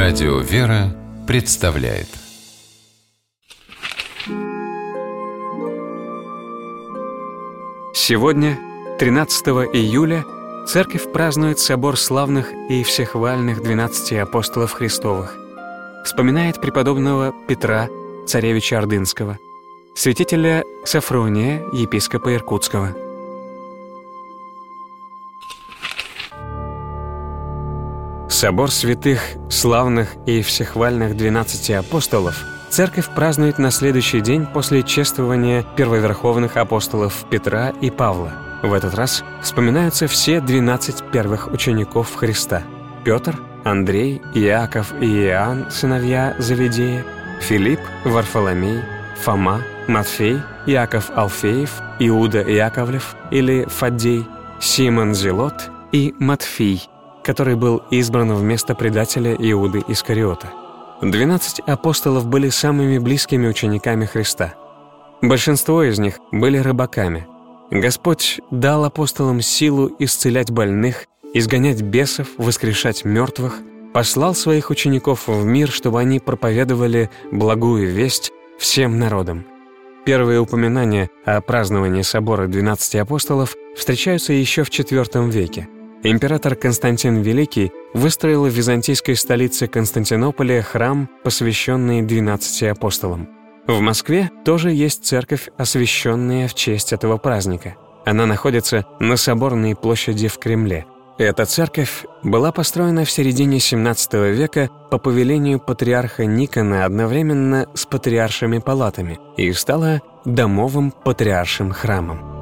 Радио «Вера» представляет. Сегодня, 13 июля, Церковь празднует собор славных и всехвальных 12 апостолов Христовых, вспоминает преподобного Петра, царевича Ордынского, святителя Софрония, епископа Иркутского. Собор святых, славных и всехвальных 12 апостолов Церковь празднует на следующий день после чествования первоверховных апостолов Петра и Павла. В этот раз вспоминаются все 12 первых учеников Христа: Петр, Андрей, Иаков и Иоанн, сыновья Завидея, Филипп, Варфоломей, Фома, Матфей, Иаков Алфеев, Иуда Иаковлев или Фаддей, Симон Зелот и Матфий, который был избран вместо предателя Иуды Искариота. 12 апостолов были самыми близкими учениками Христа. Большинство из них были рыбаками. Господь дал апостолам силу исцелять больных, изгонять бесов, воскрешать мертвых, послал своих учеников в мир, чтобы они проповедовали благую весть всем народам. Первые упоминания о праздновании собора 12 апостолов встречаются еще в IV веке. Император Константин Великий выстроил в византийской столице Константинополя храм, посвященный 12 апостолам. В Москве тоже есть церковь, освященная в честь этого праздника. Она находится на Соборной площади в Кремле. Эта церковь была построена в середине XVII века по повелению патриарха Никона одновременно с патриаршими палатами и стала домовым патриаршим храмом.